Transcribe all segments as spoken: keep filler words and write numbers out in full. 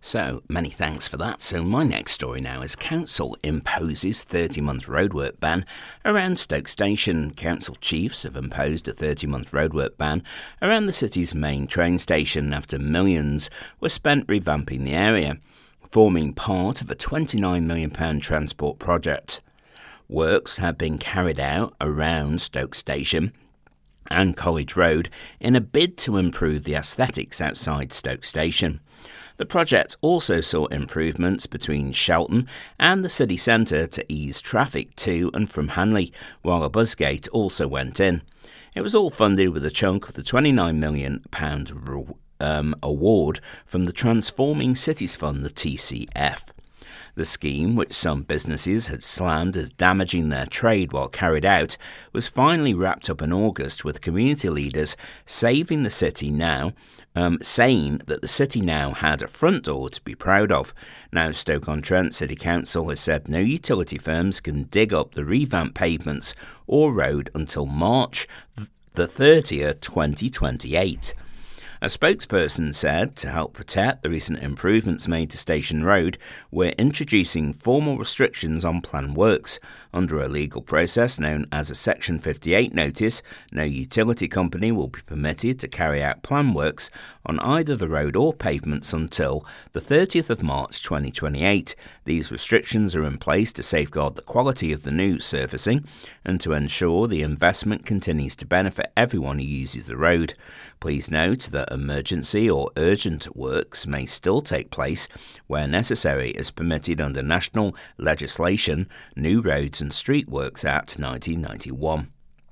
So, many thanks for that. So, my next story now is Council imposes thirty-month roadwork ban around Stoke Station. Council chiefs have imposed a thirty-month roadwork ban around the city's main train station after millions were spent revamping the area, forming part of a twenty-nine million pounds transport project. Works have been carried out around Stoke Station and College Road in a bid to improve the aesthetics outside Stoke Station. The project also saw improvements between Shelton and the city centre to ease traffic to and from Hanley, while a buzzgate also went in. It was all funded with a chunk of the twenty-nine million pounds um, award from the Transforming Cities Fund, the T C F. The scheme, which some businesses had slammed as damaging their trade while carried out, was finally wrapped up in August, with community leaders saving the city now, um, saying that the city now had a front door to be proud of. Now Stoke-on-Trent City Council has said no utility firms can dig up the revamped pavements or road until March the thirtieth, twenty twenty-eight. A spokesperson said to help protect the recent improvements made to Station Road, we're introducing formal restrictions on planned works. Under a legal process known as a Section fifty-eight notice, no utility company will be permitted to carry out planned works on either the road or pavements until the thirtieth of March twenty twenty-eight. These restrictions are in place to safeguard the quality of the new surfacing and to ensure the investment continues to benefit everyone who uses the road. Please note that emergency or urgent works may still take place where necessary as permitted under national legislation, New Roads and Street Works Act nineteen ninety-one.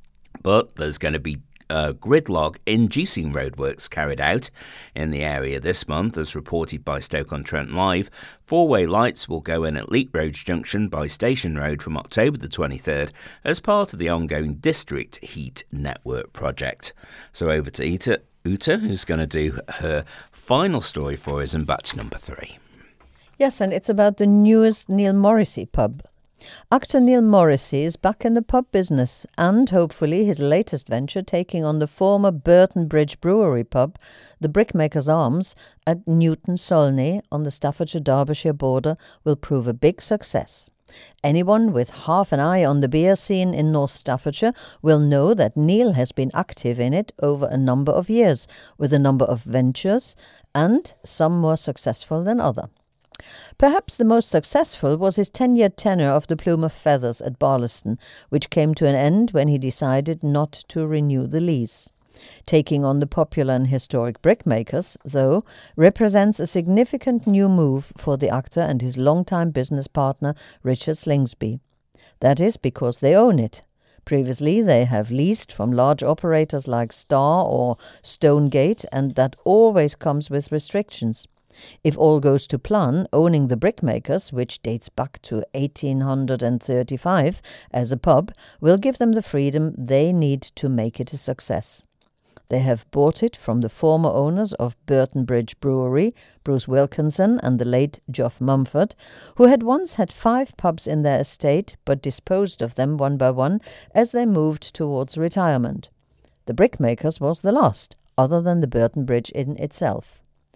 But there's going to be Uh, gridlock-inducing roadworks carried out in the area this month, as reported by Stoke-on-Trent Live. Four-way lights will go in at Leek Road Junction by Station Road from October the twenty-third as part of the ongoing District Heat Network project. So over to Uta, Uta who's going to do her final story for us in batch number three. Yes, and it's about the newest Neil Morrissey pub. Actor Neil Morrissey is back in the pub business and hopefully his latest venture, taking on the former Burton Bridge Brewery pub, the Brickmakers Arms at Newton Solney on the Staffordshire-Derbyshire border, will prove a big success. Anyone with half an eye on the beer scene in North Staffordshire will know that Neil has been active in it over a number of years, with a number of ventures, and some more successful than other. Perhaps the most successful was his ten-year tenure of the Plume of Feathers at Barlaston, which came to an end when he decided not to renew the lease. Taking on the popular and historic Brickmakers, though, represents a significant new move for the actor and his longtime business partner, Richard Slingsby. That is because they own it. Previously, they have leased from large operators like Star or Stonegate, and that always comes with restrictions. If all goes to plan, owning the Brickmakers, which dates back to eighteen thirty-five as a pub, will give them the freedom they need to make it a success. They have bought it from the former owners of Burton Bridge Brewery, Bruce Wilkinson and the late Geoff Mumford, who had once had five pubs in their estate but disposed of them one by one as they moved towards retirement. The Brickmakers was the last, other than the Burton Bridge Inn itself.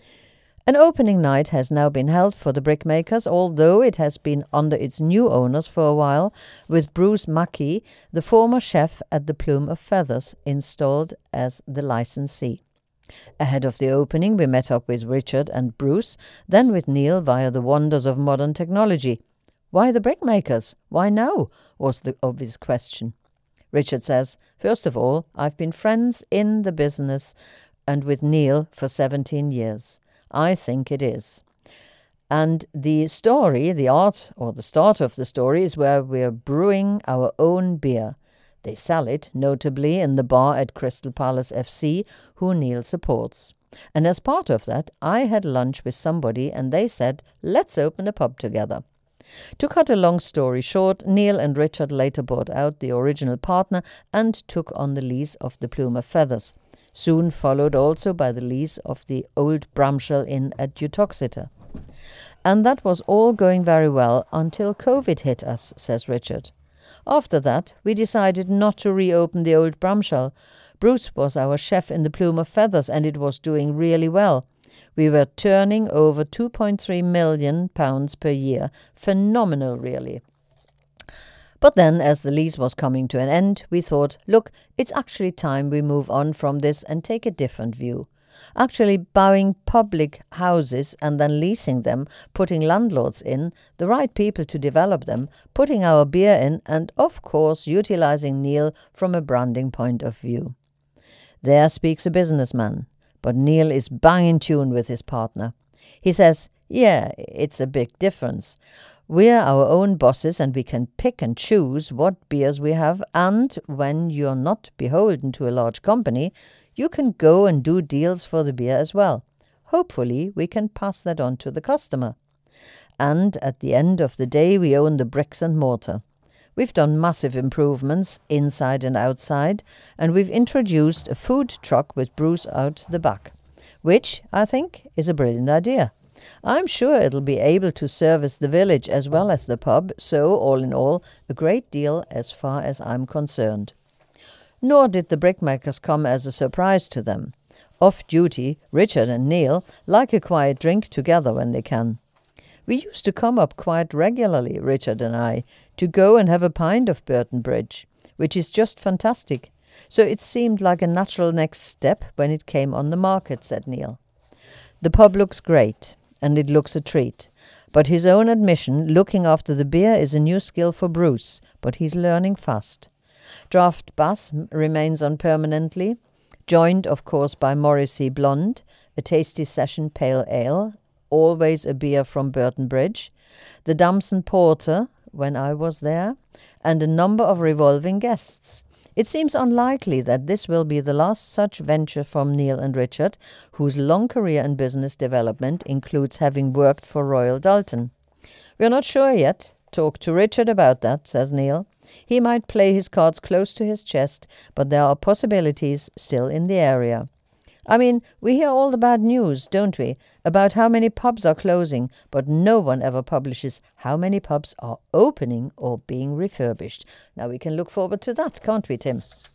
An opening night has now been held for the Brickmakers, although it has been under its new owners for a while, with Bruce Mackey, the former chef at the Plume of Feathers, installed as the licensee. Ahead of the opening, we met up with Richard and Bruce, then with Neil via the wonders of modern technology. Why the Brickmakers? Why now? Was the obvious question. Richard says, first of all, I've been friends in the business and with Neil for seventeen years. I think it is. And the story, the art or the start of the story is where we're brewing our own beer. They sell it, notably in the bar at Crystal Palace F C, who Neil supports. And as part of that, I had lunch with somebody and they said, let's open a pub together. To cut a long story short, Neil and Richard later bought out the original partner and took on the lease of the Plume of Feathers. Soon followed also by the lease of the old Bramshall Inn at Uttoxeter. And that was all going very well until COVID hit us, says Richard. After that, we decided not to reopen the old Bramshall. Bruce was our chef in the Plume of Feathers and it was doing really well. We were turning over two point three million pounds per year. Phenomenal, really. But then, as the lease was coming to an end, we thought, look, it's actually time we move on from this and take a different view. Actually buying public houses and then leasing them, putting landlords in, the right people to develop them, putting our beer in, and of course utilizing Neil from a branding point of view. There speaks a businessman, but Neil is bang in tune with his partner. He says, yeah, it's a big difference. We're our own bosses and we can pick and choose what beers we have, and when you're not beholden to a large company, you can go and do deals for the beer as well. Hopefully we can pass that on to the customer. And at the end of the day, we own the bricks and mortar. We've done massive improvements inside and outside, and we've introduced a food truck with brews out the back, which I think is a brilliant idea. I'm sure it'll be able to service the village as well as the pub, so all in all, a great deal as far as I'm concerned. Nor did the brickmakers come as a surprise to them. Off-duty, Richard and Neil like a quiet drink together when they can. We used to come up quite regularly, Richard and I, to go and have a pint of Burton Bridge, which is just fantastic. So it seemed like a natural next step when it came on the market, said Neil. The pub looks great, and it looks a treat. But his own admission, looking after the beer is a new skill for Bruce, but he's learning fast. Draft Bass remains on permanently, joined of course by Morrissey Blonde, a tasty session pale ale, always a beer from Burton Bridge, the Damson Porter, when I was there, and a number of revolving guests. It seems unlikely that this will be the last such venture from Neil and Richard, whose long career in business development includes having worked for Royal Doulton. We're not sure yet. Talk to Richard about that, says Neil. He might play his cards close to his chest, but there are possibilities still in the area. I mean, we hear all the bad news, don't we, about how many pubs are closing, but no one ever publishes how many pubs are opening or being refurbished. Now we can look forward to that, can't we, Tim?